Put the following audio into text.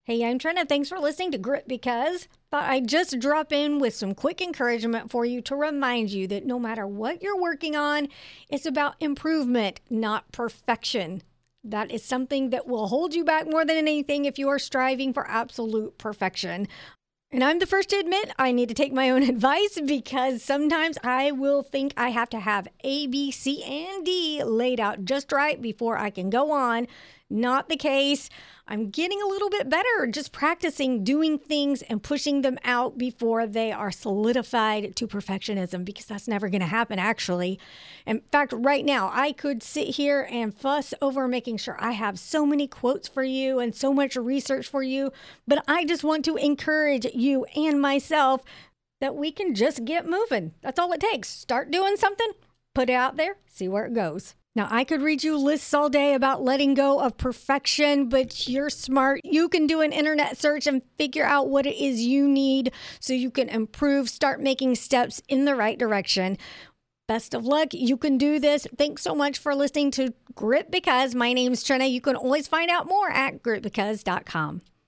Hey, I'm Trina. Thanks for listening to Grit Because. Thought I'd just drop in with some quick encouragement for you to remind you that no matter what you're working on, it's about improvement, not perfection. That is something that will hold you back more than anything if you are striving for absolute perfection. And I'm the first to admit I need to take my own advice because sometimes I will think I have to have A, B, C, and D laid out just right before I can go on. Not the case. I'm getting a little bit better just practicing doing things and pushing them out before they are solidified to perfectionism because that's never going to happen, actually. In fact, right now, I could sit here and fuss over making sure I have so many quotes for you and so much research for you, but I just want to encourage you and myself that we can just get moving. That's all it takes. Start doing something, put it out there, see where it goes. Now, I could read you lists all day about letting go of perfection, but you're smart. You can do an internet search and figure out what it is you need so you can improve, start making steps in the right direction. Best of luck. You can do this. Thanks so much for listening to Grit Because. My name's Trina. You can always find out more at gritbecause.com.